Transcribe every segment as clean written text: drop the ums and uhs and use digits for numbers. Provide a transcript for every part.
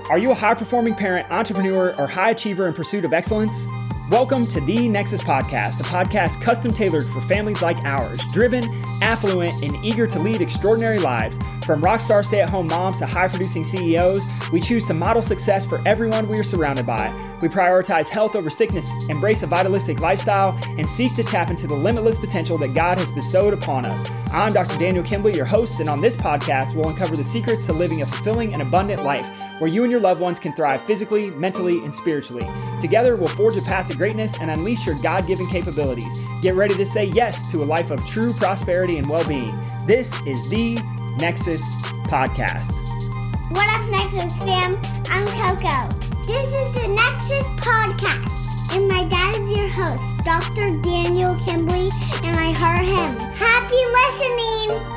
Are you a high-performing parent, entrepreneur, or high achiever in pursuit of excellence? Welcome to The Nexus Podcast, a podcast custom tailored for families like ours, driven, affluent, and eager to lead extraordinary lives. From rockstar stay-at-home moms to high-producing CEOs, we choose to model success for everyone we are surrounded by. We prioritize health over sickness, embrace a vitalistic lifestyle, and seek to tap into the limitless potential that God has bestowed upon us. I'm Dr. Daniel Kimbley, your host, and on this podcast, we'll uncover the secrets to living a fulfilling and abundant life, where you and your loved ones can thrive physically, mentally, and spiritually. Together, we'll forge a path to greatness and unleash your God-given capabilities. Get ready to say yes to a life of true prosperity and well-being. This is The Nexus Podcast. What up, Nexus fam? I'm Coco. This is The Nexus Podcast, and my dad is your host, Dr. Daniel Kimbley, and I heard him. Happy listening!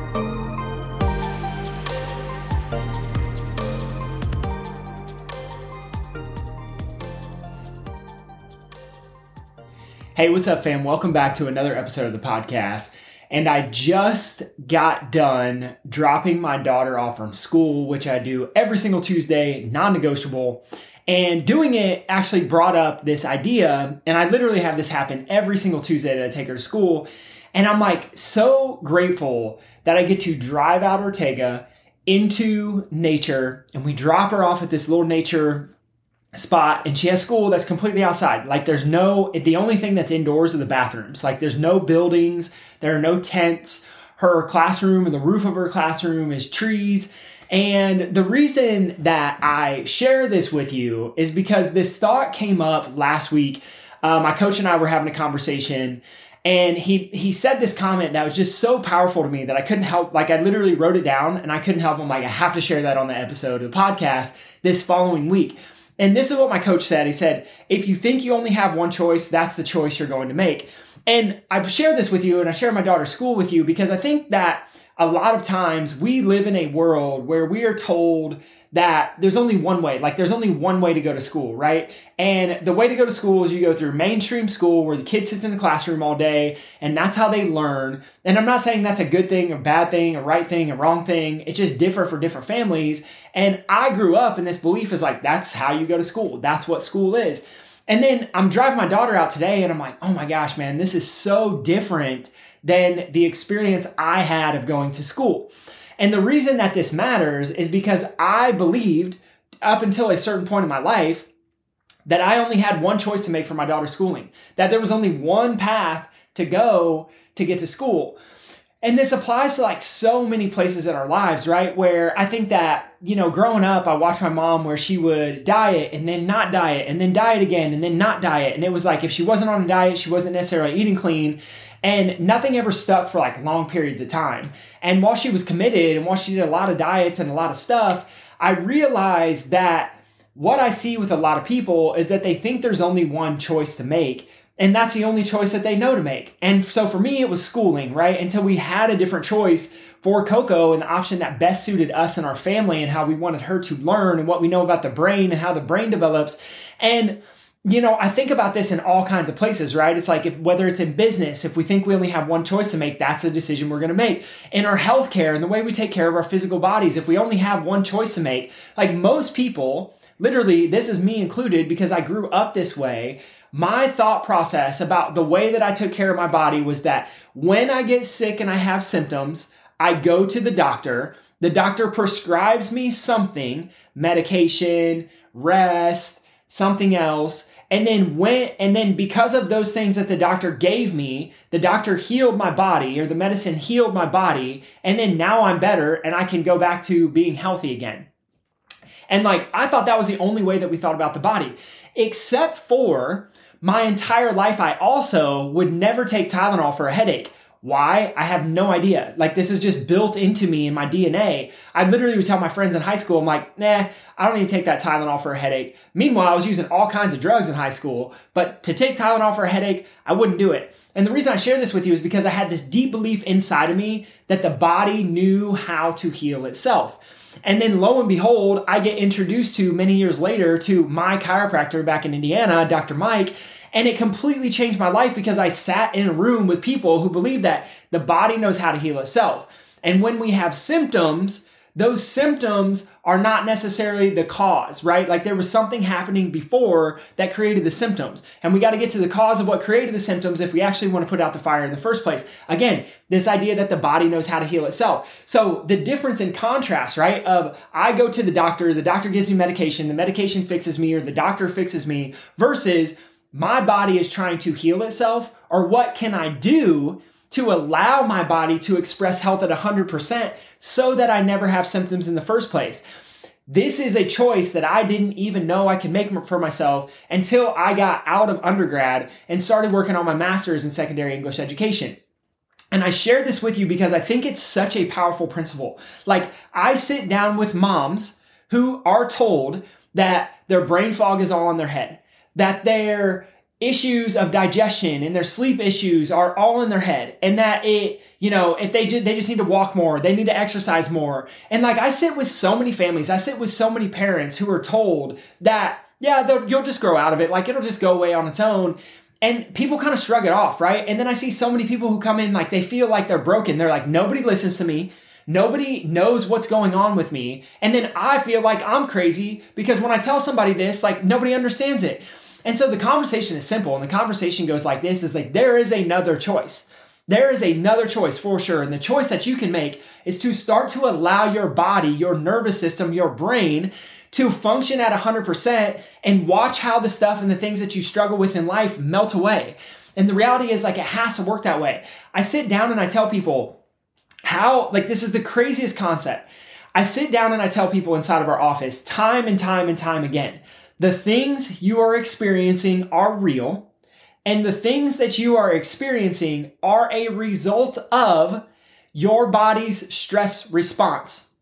Hey, what's up, fam? Welcome back to another episode of the podcast. And I just got done dropping my daughter off from school, which I do every single Tuesday, non-negotiable. And doing it actually brought up this idea, and I literally have this happen every single Tuesday that I take her to school. And I'm like so grateful that I get to drive out Ortega into nature, and we drop her off at this little nature spot, and she has school that's completely outside. Like the only thing that's indoors are the bathrooms. Like there's no buildings, there are no tents. Her classroom and the roof of her classroom is trees. And the reason that I share this with you is because this thought came up last week. My coach and I were having a conversation, and he said this comment that was just so powerful to me that I couldn't help, like I literally wrote it down and I couldn't help. I'm like, I have to share that on the episode of the podcast this following week. And this is what my coach said. He said, if you think you only have one choice, that's the choice you're going to make. And I share this with you, and I share my daughter's school with you because I think that a lot of times we live in a world where we are told that there's only one way, like there's only one way to go to school, right? And the way to go to school is you go through mainstream school where the kid sits in the classroom all day and that's how they learn. And I'm not saying that's a good thing, a bad thing, a right thing, a wrong thing. It's just different for different families. And I grew up in this belief is like, that's how you go to school. That's what school is. And then I'm driving my daughter out today and I'm like, oh my gosh, man, this is so different than the experience I had of going to school. And the reason that this matters is because I believed up until a certain point in my life that I only had one choice to make for my daughter's schooling, that there was only one path to go to get to school. And this applies to like so many places in our lives, right? Where I think that, growing up, I watched my mom where she would diet and then not diet and then diet again and then not diet. And it was like, if she wasn't on a diet, she wasn't necessarily eating clean. And nothing ever stuck for like long periods of time. And while she was committed and while she did a lot of diets and a lot of stuff, I realized that what I see with a lot of people is that they think there's only one choice to make. And that's the only choice that they know to make. And so for me, it was schooling, right? Until we had a different choice for Coco and the option that best suited us and our family and how we wanted her to learn and what we know about the brain and how the brain develops. And I think about this in all kinds of places, right? It's like whether it's in business, if we think we only have one choice to make, that's a decision we're going to make. In our healthcare and the way we take care of our physical bodies, if we only have one choice to make, like most people, literally, this is me included because I grew up this way. My thought process about the way that I took care of my body was that when I get sick and I have symptoms, I go to the doctor. The doctor prescribes me something, medication, rest, something else. And then because of those things that the doctor gave me, the doctor healed my body or the medicine healed my body. And then now I'm better and I can go back to being healthy again. And I thought that was the only way that we thought about the body, except for my entire life. I also would never take Tylenol for a headache. Why? I have no idea. This is just built into me in my DNA. I literally would tell my friends in high school, I'm like, nah, I don't need to take that Tylenol for a headache. Meanwhile, I was using all kinds of drugs in high school, but to take Tylenol for a headache, I wouldn't do it. And the reason I share this with you is because I had this deep belief inside of me that the body knew how to heal itself. And then lo and behold, I get introduced to many years later to my chiropractor back in Indiana, Dr. Mike, and it completely changed my life because I sat in a room with people who believe that the body knows how to heal itself. And when we have symptoms, those symptoms are not necessarily the cause, right? Like there was something happening before that created the symptoms. And we got to get to the cause of what created the symptoms if we actually want to put out the fire in the first place. Again, this idea that the body knows how to heal itself. So the difference in contrast, right, of I go to the doctor gives me medication, the medication fixes me, or the doctor fixes me, versus my body is trying to heal itself, or what can I do to allow my body to express health at 100% so that I never have symptoms in the first place. This is a choice that I didn't even know I could make for myself until I got out of undergrad and started working on my master's in secondary English education. And I share this with you because I think it's such a powerful principle. Like, I sit down with moms who are told that their brain fog is all on their head, that their issues of digestion and their sleep issues are all in their head, and that if they just need to walk more, they need to exercise more. And like, I sit with so many families, I sit with so many parents who are told that, you'll just grow out of it. Like, it'll just go away on its own. And people kind of shrug it off, right? And then I see so many people who come in, like, they feel like they're broken. They're like, nobody listens to me. Nobody knows what's going on with me. And then I feel like I'm crazy because when I tell somebody this, like, nobody understands it. And so the conversation is simple, and the conversation goes like this, is like, there is another choice. There is another choice for sure. And the choice that you can make is to start to allow your body, your nervous system, your brain to function at 100% and watch how the stuff and the things that you struggle with in life melt away. And the reality is, like, it has to work that way. I sit down and I tell people how, like, this is the craziest concept. I sit down and I tell people inside of our office time and time and time again, the things you are experiencing are real, and the things that you are experiencing are a result of your body's stress response.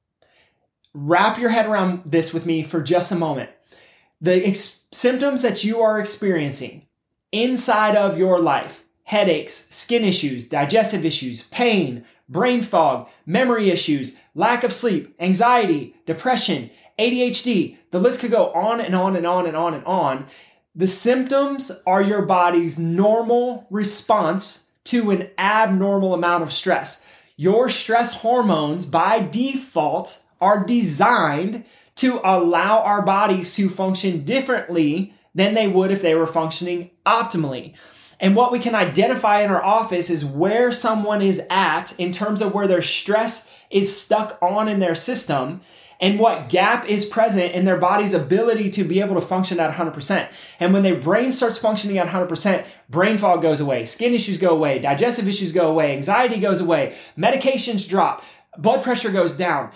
Wrap your head around this with me for just a moment. The symptoms that you are experiencing inside of your life, headaches, skin issues, digestive issues, pain, brain fog, memory issues, lack of sleep, anxiety, depression, ADHD, the list could go on and on and on and on and on. The symptoms are your body's normal response to an abnormal amount of stress. Your stress hormones by default are designed to allow our bodies to function differently than they would if they were functioning optimally. And what we can identify in our office is where someone is at in terms of where their stress is stuck on in their system, and what gap is present in their body's ability to be able to function at 100%. And when their brain starts functioning at 100%, brain fog goes away, skin issues go away, digestive issues go away, anxiety goes away, medications drop, blood pressure goes down,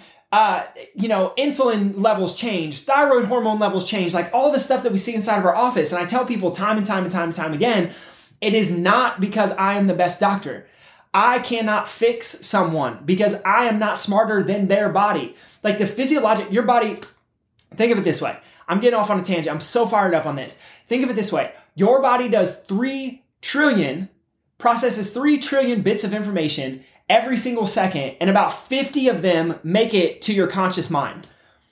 insulin levels change, thyroid hormone levels change, like all the stuff that we see inside of our office. And I tell people time and time and time and time again, it is not because I am the best doctor. I cannot fix someone because I am not smarter than their body. Like the physiologic, your body, think of it this way. I'm getting off on a tangent. I'm so fired up on this. Think of it this way. Your body does processes 3 trillion bits of information every single second, and about 50 of them make it to your conscious mind.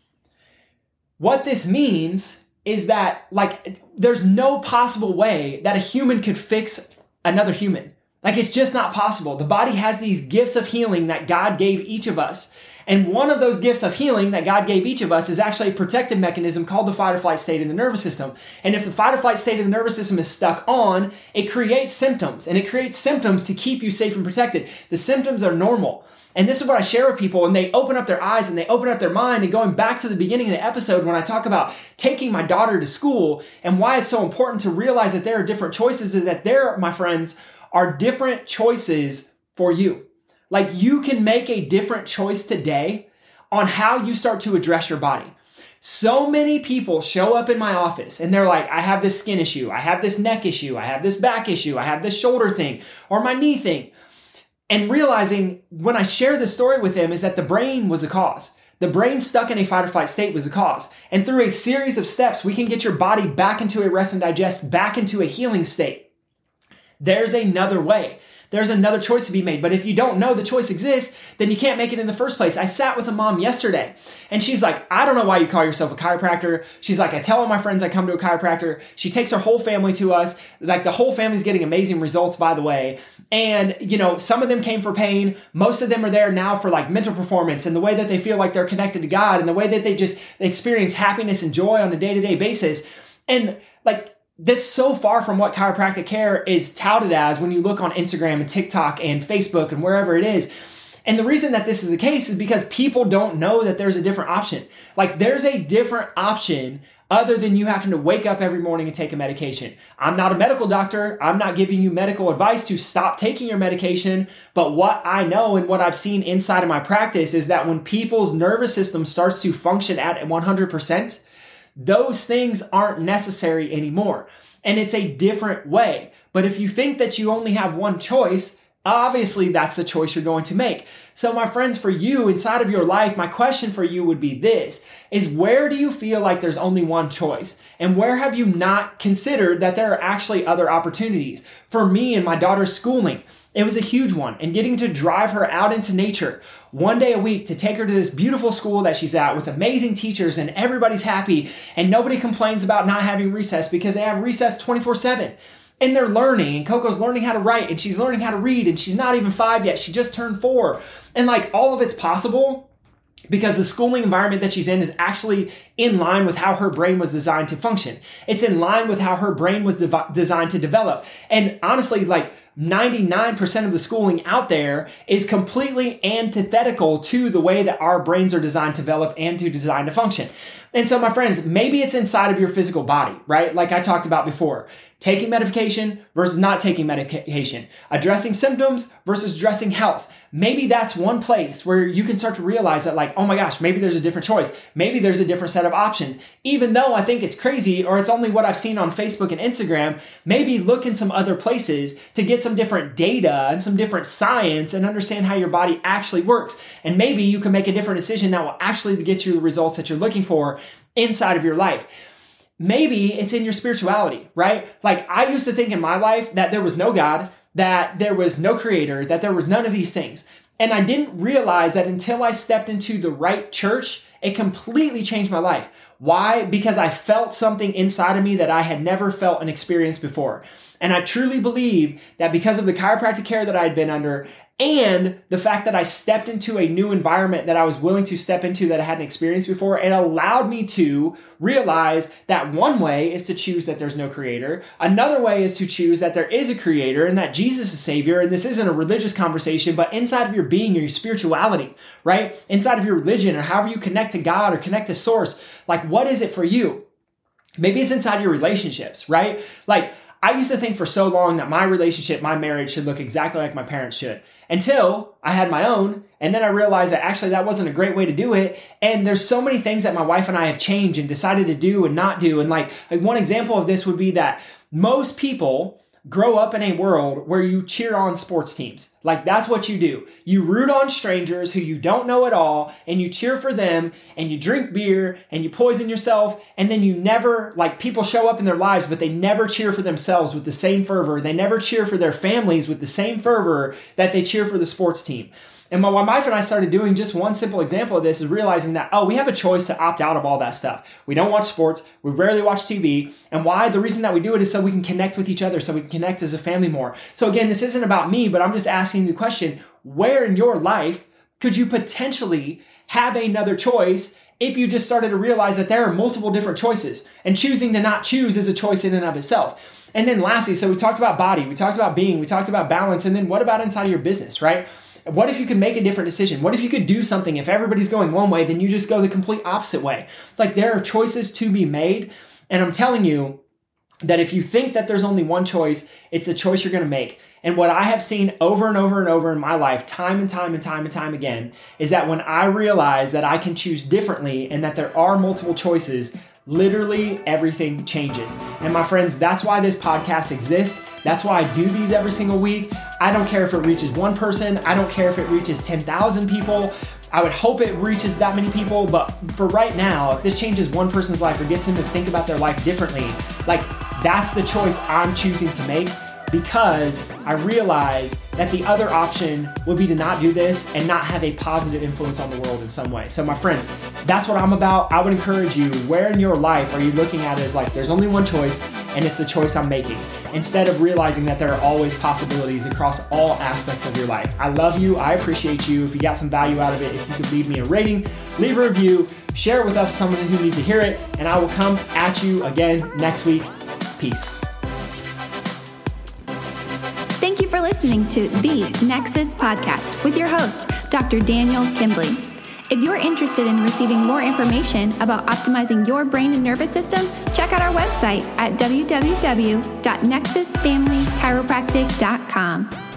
What this means is that, like, there's no possible way that a human could fix another human. Like, it's just not possible. The body has these gifts of healing that God gave each of us. And one of those gifts of healing that God gave each of us is actually a protective mechanism called the fight or flight state in the nervous system. And if the fight or flight state of the nervous system is stuck on, it creates symptoms. And it creates symptoms to keep you safe and protected. The symptoms are normal. And this is what I share with people, and they open up their eyes and they open up their mind. And going back to the beginning of the episode when I talk about taking my daughter to school and why it's so important to realize that there are different choices, is that there, my friends, are different choices for you. Like, you can make a different choice today on how you start to address your body. So many people show up in my office and they're like, I have this skin issue, I have this neck issue, I have this back issue, I have this shoulder thing, or my knee thing. And realizing when I share this story with them is that the brain was the cause. The brain stuck in a fight or flight state was the cause. And through a series of steps, we can get your body back into a rest and digest, back into a healing state. There's another way. There's another choice to be made. But if you don't know the choice exists, then you can't make it in the first place. I sat with a mom yesterday and she's like, I don't know why you call yourself a chiropractor. She's like, I tell all my friends I come to a chiropractor. She takes her whole family to us. Like the whole family's getting amazing results, by the way. And, some of them came for pain. Most of them are there now for like mental performance and the way that they feel like they're connected to God and the way that they just experience happiness and joy on a day-to-day basis. And like, that's so far from what chiropractic care is touted as when you look on Instagram and TikTok and Facebook and wherever it is. And the reason that this is the case is because people don't know that there's a different option. Like there's a different option other than you having to wake up every morning and take a medication. I'm not a medical doctor. I'm not giving you medical advice to stop taking your medication. But what I know and what I've seen inside of my practice is that when people's nervous system starts to function at 100%, those things aren't necessary anymore. And it's a different way. But if you think that you only have one choice, obviously that's the choice you're going to make. So my friends, for you inside of your life, my question for you would be this, is where do you feel like there's only one choice? And where have you not considered that there are actually other opportunities? For me and my daughter's schooling, it was a huge one. And getting to drive her out into nature one day a week to take her to this beautiful school that she's at with amazing teachers and everybody's happy and nobody complains about not having recess because they have recess 24/7. And they're learning, and Coco's learning how to write, and she's learning how to read, and she's not even 5 yet. She just turned 4. And like all of it's possible because the schooling environment that she's in is actually in line with how her brain was designed to function. It's in line with how her brain was designed to develop. And honestly, like 99% of the schooling out there is completely antithetical to the way that our brains are designed to develop and to design to function. And so my friends, maybe it's inside of your physical body, right? Like I talked about before, taking medication versus not taking medication, addressing symptoms versus addressing health. Maybe that's one place where you can start to realize that like, oh my gosh, maybe there's a different choice. Maybe there's a different set of options. Even though I think it's crazy or it's only what I've seen on Facebook and Instagram, maybe look in some other places to get some different data and some different science and understand how your body actually works. And maybe you can make a different decision that will actually get you the results that you're looking for inside of your life. Maybe it's in your spirituality, right? Like I used to think in my life that there was no God, that there was no creator, that there was none of these things. And I didn't realize that until I stepped into the right church, it completely changed my life. Why? Because I felt something inside of me that I had never felt and experienced before. And I truly believe that because of the chiropractic care that I had been under and the fact that I stepped into a new environment that I was willing to step into that I hadn't experienced before, it allowed me to realize that one way is to choose that there's no creator. Another way is to choose that there is a creator and that Jesus is Savior. And this isn't a religious conversation, but inside of your being or your spirituality, right? Inside of your religion or however you connect to God or connect to Source, like what is it for you? Maybe it's inside your relationships, right? Like I used to think for so long that my relationship, my marriage should look exactly like my parents should until I had my own. And then I realized that actually that wasn't a great way to do it. And there's so many things that my wife and I have changed and decided to do and not do. And like one example of this would be that most people grow up in a world where you cheer on sports teams. Like that's what you do. You root on strangers who you don't know at all and you cheer for them and you drink beer and you poison yourself. And then you never, like people show up in their lives, but they never cheer for themselves with the same fervor. They never cheer for their families with the same fervor that they cheer for the sports team. And my wife and I started doing just one simple example of this is realizing that, we have a choice to opt out of all that stuff. We don't watch sports. We rarely watch TV. And why? The reason that we do it is so we can connect with each other, so we can connect as a family more. So again, this isn't about me, but I'm just asking the question, where in your life could you potentially have another choice if you just started to realize that there are multiple different choices and choosing to not choose is a choice in and of itself. And then lastly, so we talked about body, we talked about being, we talked about balance. And then what about inside of your business, right? What if you could make a different decision? What if you could do something? If everybody's going one way, then you just go the complete opposite way. Like there are choices to be made. And I'm telling you that if you think that there's only one choice, it's a choice you're going to make. And what I have seen over and over and over in my life, time and time again, is that when I realize that I can choose differently and that there are multiple choices, literally everything changes. And my friends, that's why this podcast exists. That's why I do these every single week. I don't care if it reaches one person. I don't care if it reaches 10,000 people. I would hope it reaches that many people. But for right now, if this changes one person's life or gets them to think about their life differently, like that's the choice I'm choosing to make. because I realized that the other option would be to not do this and not have a positive influence on the world in some way. So my friends, that's what I'm about. I would encourage you, where in your life are you looking at it as like, there's only one choice and it's the choice I'm making, instead of realizing that there are always possibilities across all aspects of your life. I love you. I appreciate you. If you got some value out of it, if you could leave me a rating, leave a review, share it with us, someone who needs to hear it, and I will come at you again next week. Peace. Thank you for listening to the Nexus Podcast with your host, Dr. Daniel Kimbley. If you're interested in receiving more information about optimizing your brain and nervous system, check out our website at www.nexusfamilychiropractic.com.